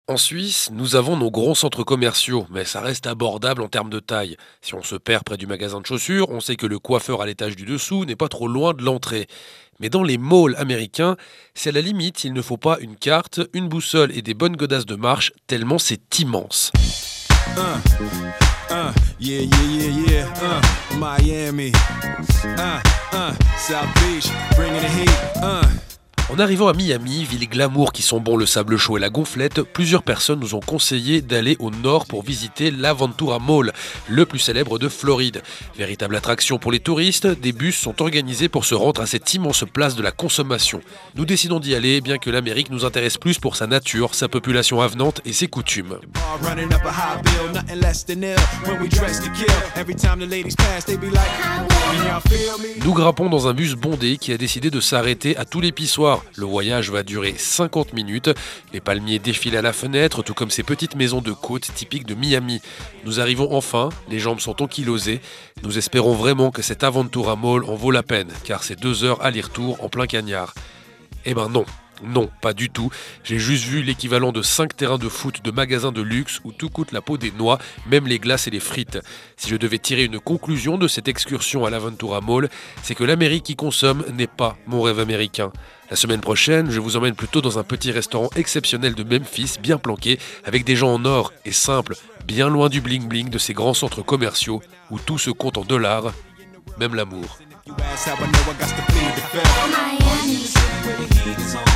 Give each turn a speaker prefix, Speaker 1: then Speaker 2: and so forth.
Speaker 1: En Suisse, nous avons nos gros centres commerciaux, mais ça reste abordable en termes de taille. Si on se perd près du magasin de chaussures, on sait que le coiffeur à l'étage du dessous n'est pas trop loin de l'entrée. Mais dans les malls américains, c'est à la limite, il ne faut pas une carte, une boussole et des bonnes godasses de marche, tellement c'est immense.
Speaker 2: Yeah, yeah, yeah, yeah. Miami. South Beach, bringing the heat.
Speaker 1: En arrivant à Miami, ville glamour qui sent bon le sable chaud et la gonflette, plusieurs personnes nous ont conseillé d'aller au nord pour visiter l'Aventura Mall, le plus célèbre de Floride. Véritable attraction pour les touristes, des bus sont organisés pour se rendre à cette immense place de la consommation. Nous décidons d'y aller, bien que l'Amérique nous intéresse plus pour sa nature, sa population avenante et ses coutumes. Nous grimpons dans un bus bondé qui a décidé de s'arrêter à tous les pissoirs. Le voyage va durer 50 minutes. Les palmiers défilent à la fenêtre, tout comme ces petites maisons de côte typiques de Miami. Nous arrivons enfin, les jambes sont ankylosées. Nous espérons vraiment que cette Aventura Mall en vaut la peine, car c'est 2 heures aller-retour en plein cagnard. Eh ben non. Non, pas du tout. J'ai juste vu l'équivalent de 5 terrains de foot de magasins de luxe où tout coûte la peau des noix, même les glaces et les frites. Si je devais tirer une conclusion de cette excursion à l'Aventura Mall, c'est que l'Amérique qui consomme n'est pas mon rêve américain. La semaine prochaine, je vous emmène plutôt dans un petit restaurant exceptionnel de Memphis, bien planqué, avec des gens en or et simple, bien loin du bling-bling de ces grands centres commerciaux où tout se compte en dollars, même l'amour.
Speaker 2: You ask how I know I got to plead the fifth.